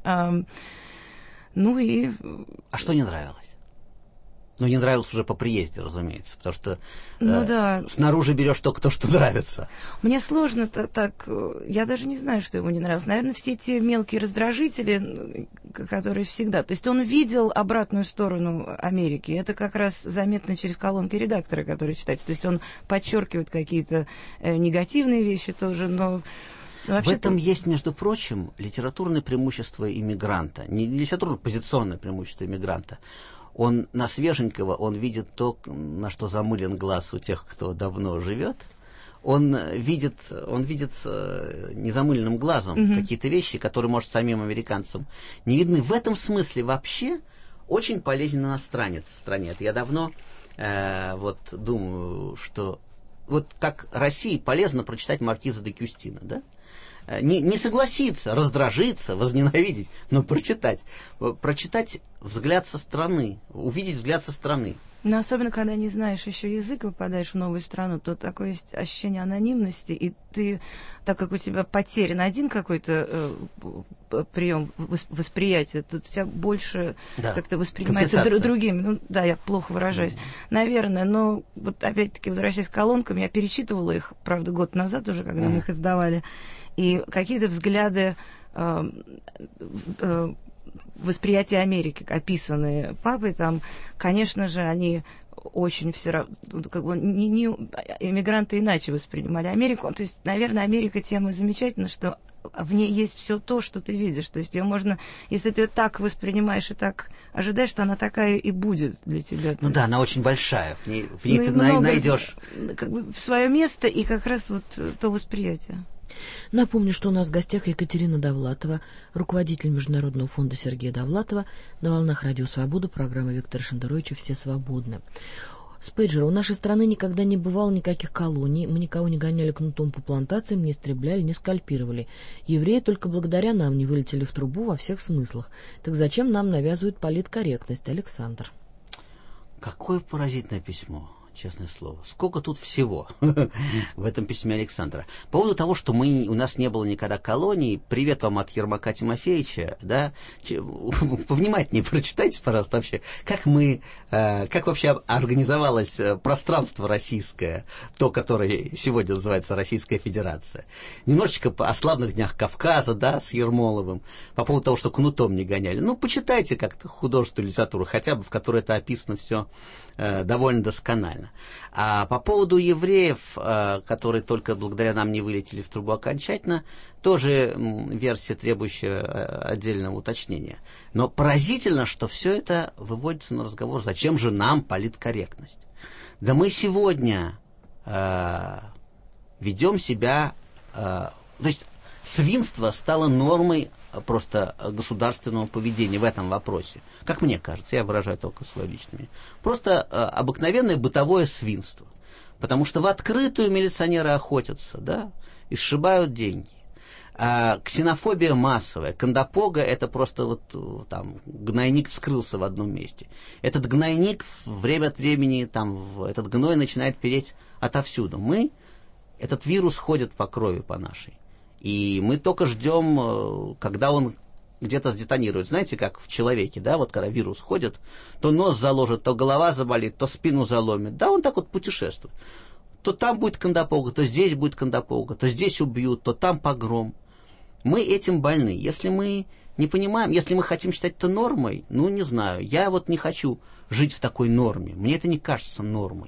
Ну и... А что не нравилось? Ну, не нравилось уже по приезде, разумеется, потому что ну, э, да. снаружи берешь только то, что нравится. Мне сложно так... Я даже не знаю, что ему не нравилось. Наверное, все те мелкие раздражители, которые всегда... То есть он видел обратную сторону Америки. Это как раз заметно через колонки редактора, которые читаются. То есть он подчеркивает какие-то э, негативные вещи тоже, но... В этом есть, между прочим, литературное преимущество иммигранта. Не литературно-позиционное преимущество иммигранта. Он на свеженького, он видит то, на что замылен глаз у тех, кто давно живет. Он видит, он видит незамыленным глазом mm-hmm. какие-то вещи, которые, может, самим американцам не видны. В этом смысле вообще очень полезен иностранец в стране. Это я давно э, вот думаю, что вот как России полезно прочитать Маркиза де Кюстина, да? Не, не согласиться, раздражиться, возненавидеть, но прочитать. Прочитать взгляд со стороны, увидеть взгляд со стороны. Но особенно, когда не знаешь еще язык, попадаешь в новую страну, то такое есть ощущение анонимности, и ты, так как у тебя потерян один какой-то э, прием восприятия, то у тебя больше да. как-то воспринимается др- другими. Ну, да, я плохо выражаюсь. Mm-hmm. Наверное, но вот опять-таки, возвращаясь к колонкам, я перечитывала их, правда, год назад уже, когда mm-hmm. мы их издавали, и какие-то взгляды э, э, восприятие Америки, описанные папой, там, конечно же, они очень все равно, как бы, не, не, эмигранты иначе воспринимали Америку. То есть, наверное, Америка тем и замечательна, что в ней есть все то, что ты видишь. То есть ее можно, если ты так воспринимаешь и так ожидаешь, что она такая и будет для тебя. Ну да, она очень большая, в ней, в ней ну, ты много, найдешь как бы в свое место и как раз вот то восприятие. Напомню, что у нас в гостях Екатерина Довлатова, руководитель Международного фонда Сергея Довлатова, на волнах Радио Свобода, программа Виктора Шендеровича «Все свободны». С пейджера: у нашей страны никогда не бывало никаких колоний, мы никого не гоняли кнутом по плантациям, не истребляли, не скальпировали. Евреи только благодаря нам не вылетели в трубу во всех смыслах. Так зачем нам навязывают политкорректность? Александр. Какое поразительное письмо. Честное слово. Сколько тут всего в этом письме Александра. По поводу того, что мы, у нас не было никогда колоний, привет вам от Ермака Тимофеевича, да, повнимательнее прочитайте, пожалуйста, вообще, как мы, э, как вообще организовалось пространство российское, то, которое сегодня называется Российская Федерация. Немножечко о славных днях Кавказа, да, с Ермоловым, по поводу того, что кнутом не гоняли. Ну, почитайте как-то художественную литературу, хотя бы, в которой это описано все э, довольно досконально. А по поводу евреев, которые только благодаря нам не вылетели в трубу окончательно, тоже версия, требующая отдельного уточнения. Но поразительно, что все это выводится на разговор, зачем же нам политкорректность. Да мы сегодня э, ведем себя... Э, то есть свинство стало нормой просто государственного поведения в этом вопросе. Как мне кажется, я выражаю только свое личное мнение. Просто э, обыкновенное бытовое свинство. Потому что в открытую милиционеры охотятся, да, и сшибают деньги. А ксенофобия массовая. Кондопога — это просто вот там гнойник вскрылся в одном месте. Этот гнойник время от времени, там, этот гной начинает переть отовсюду. Мы, этот вирус ходит по крови по нашей. И мы только ждем, когда он где-то сдетонирует. Знаете, как в человеке, да, вот когда вирус ходит, то нос заложит, то голова заболит, то спину заломит. Да, он так вот путешествует. То там будет кондопога, то здесь будет кондопога, то здесь убьют, то там погром. Мы этим больны. Если мы не понимаем, если мы хотим считать это нормой, ну, не знаю, я вот не хочу жить в такой норме. Мне это не кажется нормой.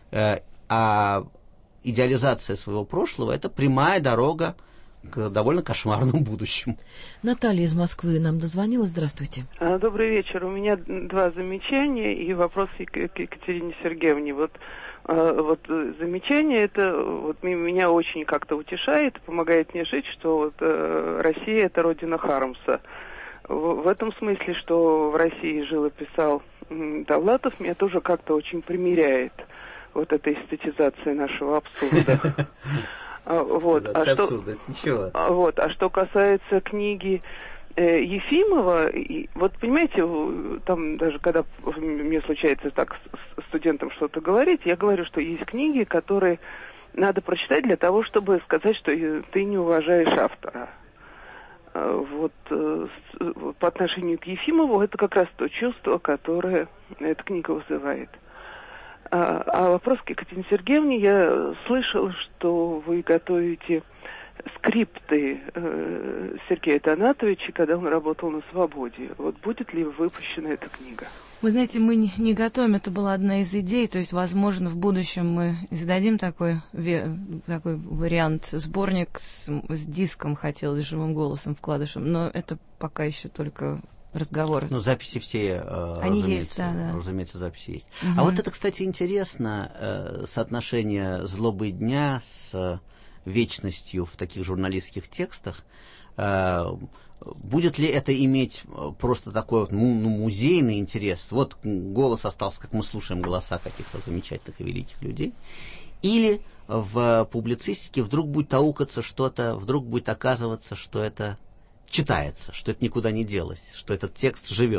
А идеализация своего прошлого — это прямая дорога к довольно кошмарному будущему. Наталья из Москвы нам дозвонилась. Здравствуйте. Добрый вечер. У меня два замечания и вопрос к Екатерине Сергеевне. Вот, вот замечание это вот меня очень как-то утешает, помогает мне жить, что вот Россия — это родина Хармса. В, в этом смысле, что в России жил и писал Довлатов, меня тоже как-то очень примиряет вот эта эстетизация нашего абсурда. Вот. А, что, вот. А что касается книги э, Ефимова, и, вот понимаете, там даже когда мне случается так с студентам что-то говорить, я говорю, что есть книги, которые надо прочитать для того, чтобы сказать, что ты не уважаешь автора. Вот э, по отношению к Ефимову это как раз то чувство, которое эта книга вызывает. А, а вопрос к Екатерине Сергеевне. Я слышала, что вы готовите скрипты э, Сергея Донатовича, когда он работал на «Свободе». Вот будет ли выпущена эта книга? Вы знаете, мы не, не готовим, это была одна из идей, то есть, возможно, в будущем мы издадим такой, такой вариант, сборник с, с диском, хотелось, живым голосом, вкладышем, но это пока еще только... разговоры. Ну, записи все, э, Они разумеется, есть, да, да. разумеется, записи есть. Угу. А вот это, кстати, интересно, э, соотношение злобы дня с э, вечностью в таких журналистских текстах. Э, будет ли это иметь просто такой вот, ну, ну, музейный интерес? Вот голос остался, как мы слушаем голоса каких-то замечательных и великих людей. Или в публицистике вдруг будет аукаться что-то, вдруг будет оказываться, что это читается, что это никуда не делось, что этот текст живет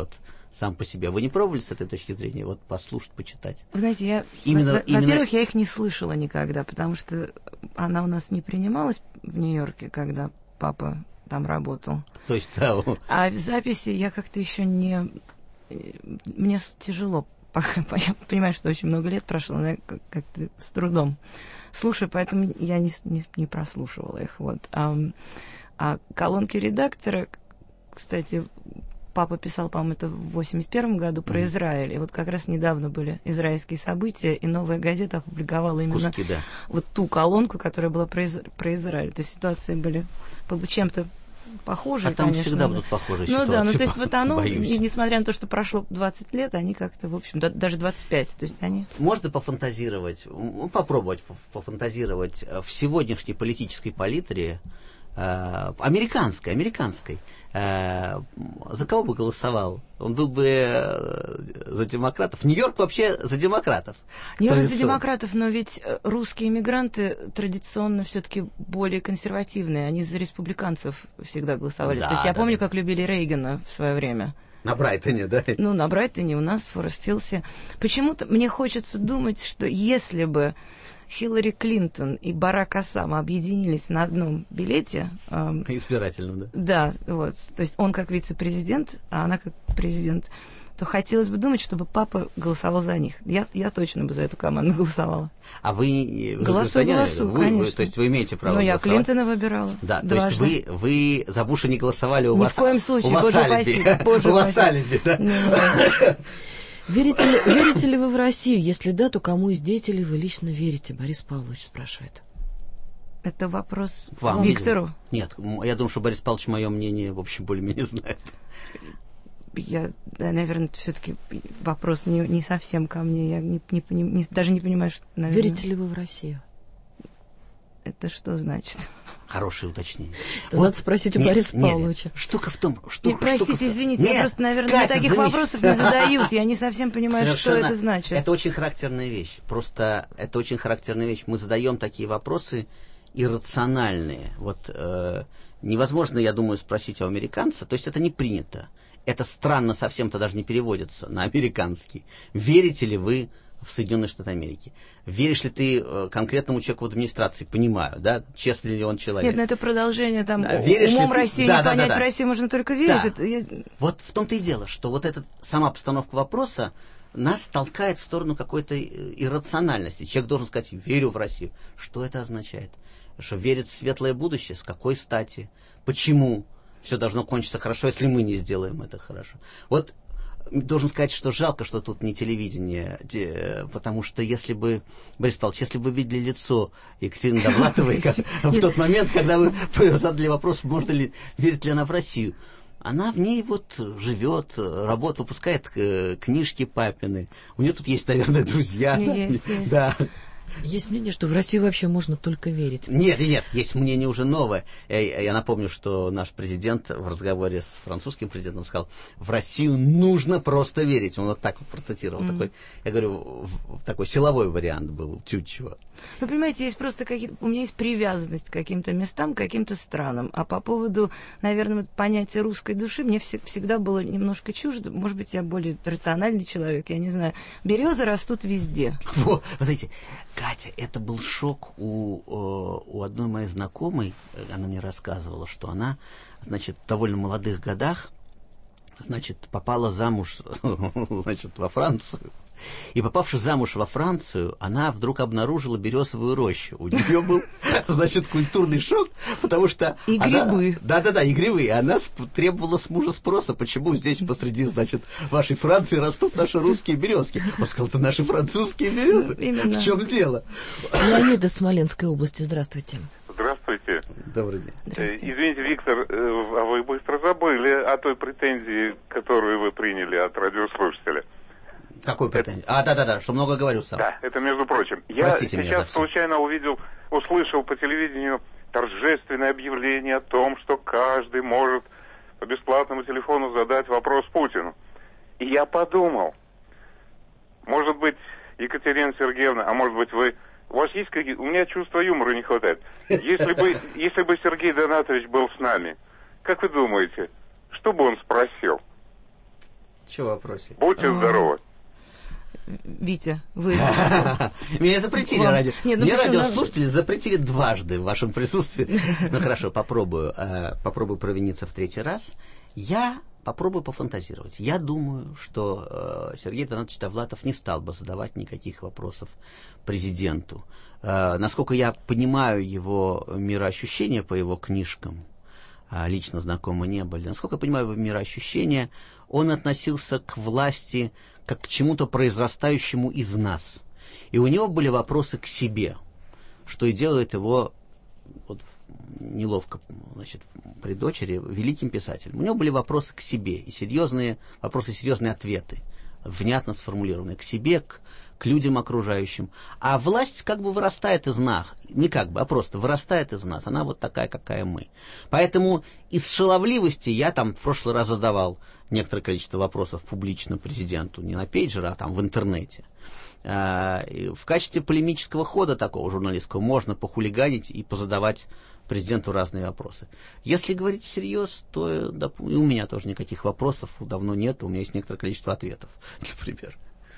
сам по себе. Вы не пробовали с этой точки зрения вот послушать, почитать? Вы знаете, я, именно, во- именно... во-первых, я их не слышала никогда, потому что она у нас не принималась в Нью-Йорке, когда папа там работал. То есть, да. А в записи я как-то еще не... Мне тяжело. Я понимаю, что очень много лет прошло, но я как-то с трудом слушаю, поэтому я не, не, не прослушивала их. Вот. А, а колонки редактора, кстати, папа писал, по-моему, это в восемьдесят первом году про mm-hmm. Израиль. И вот как раз недавно были израильские события, и «Новая газета» опубликовала именно Куски, да. вот ту колонку, которая была про, Из... про Израиль. То есть ситуации были чем-то похожие, а там конечно, всегда да. будут похожие ну, ситуации. Ну да, ну то есть вот оно, боюсь. И, несмотря на то, что прошло двадцать лет, они как-то, в общем, да, даже двадцать пять, то есть они... Можно пофантазировать, попробовать пофантазировать в сегодняшней политической палитре, э, американской, американской, э, за кого бы голосовал? Он был бы за демократов. Нью-Йорк вообще за демократов. Нью-Йорк за демократов, но ведь русские иммигранты традиционно все-таки более консервативные. Они за республиканцев всегда голосовали. Да, То есть я да, помню, да. как любили Рейгана в свое время. На Брайтоне, да? Ну, на Брайтоне, у нас в Форест-Хиллсе. Почему-то мне хочется думать, что если бы Хиллари Клинтон и Барак Обама объединились на одном билете... Эм, избирательном, да? Да, вот. То есть он как вице-президент, а она как президент. То хотелось бы думать, чтобы папа голосовал за них. Я, я точно бы за эту команду голосовала. А вы... вы голосую, голосую, вы, конечно. Вы, то есть вы имеете право Ну, я голосовать? Клинтона выбирала. Да, дважды. то есть вы, вы за Буша не голосовали, у Ни вас... в коем случае, у вас боже алиби. упаси. Боже у вас упаси. алиби, да? Верите ли, верите ли вы в Россию? Если да, то кому из деятелей вы лично верите? Борис Павлович спрашивает. Это вопрос к вам, Виктору? Нет, я думаю, что Борис Павлович мое мнение, в общем, более-менее знает. Я, наверное, все-таки вопрос не, не совсем ко мне. Я не, не, не, даже не понимаю, что, наверное... Верите ли вы в Россию? Это что значит? Хорошее уточнение. Вот, надо спросить у Бориса Павловича. Штука в том, что... Нет, простите, штука извините, нет, я просто, наверное, Катя, таких замеч... вопросов не задают. Я не совсем понимаю, Совершенно... что это значит. Это очень характерная вещь. Просто это очень характерная вещь. Мы задаем такие вопросы иррациональные. Вот э, невозможно, я думаю, спросить у американца. То есть это не принято. Это странно совсем-то даже не переводится на американский. Верите ли вы в Соединенные Штаты Америки? Веришь ли ты э, конкретному человеку в администрации? Понимаю, да? Честный ли он человек? Нет, но это продолжение там. Да, веришь умом ли ты... Россию да, не да, понять, да, да. в Россию можно только верить. Да. Это, я... Вот в том-то и дело, что вот эта сама постановка вопроса нас толкает в сторону какой-то иррациональности. Человек должен сказать: верю в Россию. Что это означает? Что верит в светлое будущее? С какой стати? Почему? Все должно кончиться хорошо, если мы не сделаем это хорошо. Вот должен сказать, что жалко, что тут не телевидение, потому что если бы, Борис Павлович, если бы видели лицо Екатерины Довлатовой в тот момент, когда вы задали вопрос, можно ли, верит ли она в Россию, она в ней вот живет, работает, выпускает книжки папины. У нее тут есть, наверное, друзья. Есть, есть. Да. Есть мнение, что в Россию вообще можно только верить. Нет, нет, есть мнение уже новое. Я, я напомню, что наш президент в разговоре с французским президентом сказал: в Россию нужно просто верить. Он вот так вот процитировал. Mm-hmm. Такой, я говорю, в, в такой силовой вариант был Тютчева. Вы понимаете, есть просто какие-то... У меня есть привязанность к каким-то местам, к каким-то странам. А по поводу, наверное, понятия русской души мне вс- всегда было немножко чуждо. Может быть, я более рациональный человек, я не знаю. Березы растут везде. Вот, знаете, Катя, это был шок у, у одной моей знакомой. Она мне рассказывала, что она, значит, в довольно молодых годах, значит, попала замуж, значит, во Францию. И, попавши замуж во Францию, она вдруг обнаружила березовую рощу. У нее был, значит, культурный шок, потому что... И она, грибы. Да-да-да, и грибы. И она сп- требовала с мужа спроса, почему здесь посреди, значит, вашей Франции растут наши русские березки. Он сказал: это наши французские березы. Именно. В чем дело? Леонид из Смоленской области, здравствуйте. Здравствуйте. Добрый день. Извините, Виктор, а вы быстро забыли о той претензии, которую вы приняли от радиослушателя. Какой претензий? А, да-да-да, что много говорю сам. Да, это между прочим. Я Простите меня за сейчас все. случайно увидел, услышал по телевидению торжественное объявление о том, что каждый может по бесплатному телефону задать вопрос Путину. И я подумал, может быть, Екатерина Сергеевна, а может быть вы... У вас есть какие... У меня чувства юмора не хватает. Если бы, если бы Сергей Донатович был с нами, как вы думаете, что бы он спросил? Что в вопросе? Будьте здоровы. Витя, вы... Меня запретили Вам... ради... Нет, ну, Мне почему... радиослушатели запретили дважды в вашем присутствии. Ну хорошо, попробую. Попробую провиниться в третий раз. Я попробую пофантазировать. Я думаю, что Сергей Донатович Довлатов не стал бы задавать никаких вопросов президенту. Насколько я понимаю его мироощущения по его книжкам, лично знакомы не были, насколько я понимаю его мироощущения, он относился к власти как к чему-то произрастающему из нас. И у него были вопросы к себе, что и делает его, вот, неловко, значит, при дочери, великим писателем. У него были вопросы к себе, и серьезные вопросы, серьезные ответы, внятно сформулированные к себе, к, к людям окружающим. А власть как бы вырастает из нас, не как бы, а просто вырастает из нас. Она вот такая, какая мы. Поэтому из шаловливости я там в прошлый раз задавал некоторое количество вопросов публично президенту, не на пейджер, а там в интернете. В качестве полемического хода такого журналистского можно похулиганить и позадавать президенту разные вопросы. Если говорить всерьез, то да, и у меня тоже никаких вопросов давно нет, у меня есть некоторое количество ответов, например.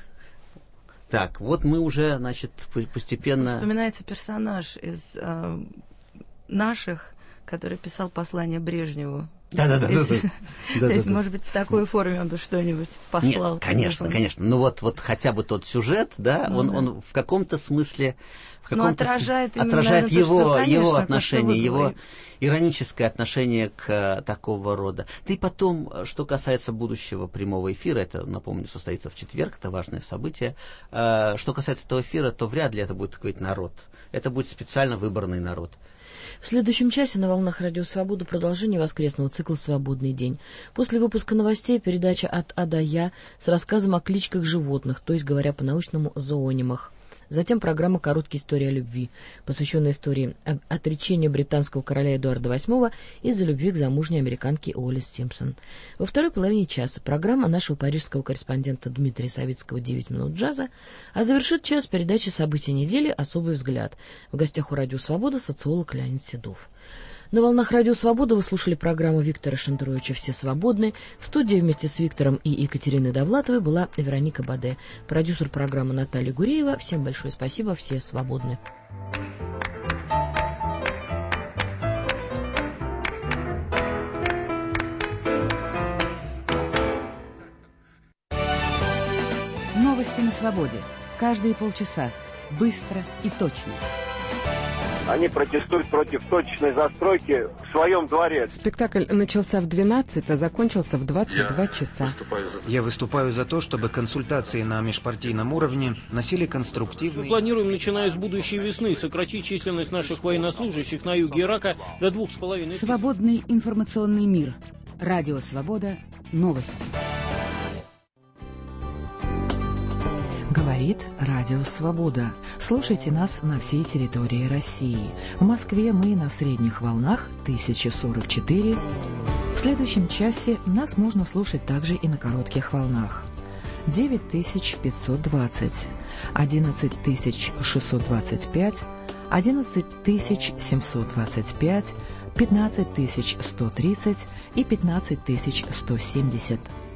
Так, вот мы уже, значит, постепенно... Вспоминается персонаж из э, наших, который писал послание Брежневу. Да-да-да. То есть, может быть, в такой форме он бы что-нибудь послал. Нет, конечно, конечно. Ну вот, вот хотя бы тот сюжет, да, ну, он, да. он в каком-то смысле, в каком-то отражает, смысле, отражает то, его, что, конечно, его то, отношение, его ироническое отношение к uh, такого рода. Да и потом, что касается будущего прямого эфира, это, напомню, состоится в четверг, это важное событие. Uh, что касается этого эфира, то вряд ли это будет какой-то народ. Это будет специально выбранный народ. В следующем часе на волнах Радио Свобода продолжение воскресного цикла «Свободный день». После выпуска новостей передача «От А до Я» с рассказом о кличках животных, то есть, говоря по-научному, зоонимах. Затем программа «Короткая история любви», посвященная истории отречения британского короля Эдуарда восьмого из-за любви к замужней американке Уоллес Симпсон. Во второй половине часа программа нашего парижского корреспондента Дмитрия Савицкого «девять минут джаза», а завершит час передачи «События недели. Особый взгляд». В гостях у Радио Свобода социолог Леонид Седов. На волнах Радио Свобода вы слушали программу Виктора Шендеровича «Все свободны». В студии вместе с Виктором и Екатериной Довлатовой была Вероника Баде. Продюсер программы Наталья Гуреева. Всем большое спасибо. Все свободны. Новости на свободе. Каждые полчаса. Быстро и точно. Они протестуют против точечной застройки в своем дворе. Спектакль начался в двенадцать, а закончился в двадцать два часа. Я выступаю за то, чтобы консультации на межпартийном уровне носили конструктивный... Мы планируем, начиная с будущей весны, сократить численность наших военнослужащих на юге Ирака до двух с половиной тысяч. Свободный информационный мир. Радио Свобода. Новости. Говорит Радио Свобода. Слушайте нас на всей территории России. В Москве мы на средних волнах тысяча сорок четыре. В следующем часе нас можно слушать также и на коротких волнах. девять тысяч пятьсот двадцать, одиннадцать тысяч шестьсот двадцать пять, одиннадцать тысяч семьсот двадцать пять, пятнадцать тысяч сто тридцать и пятнадцать тысяч сто семьдесят.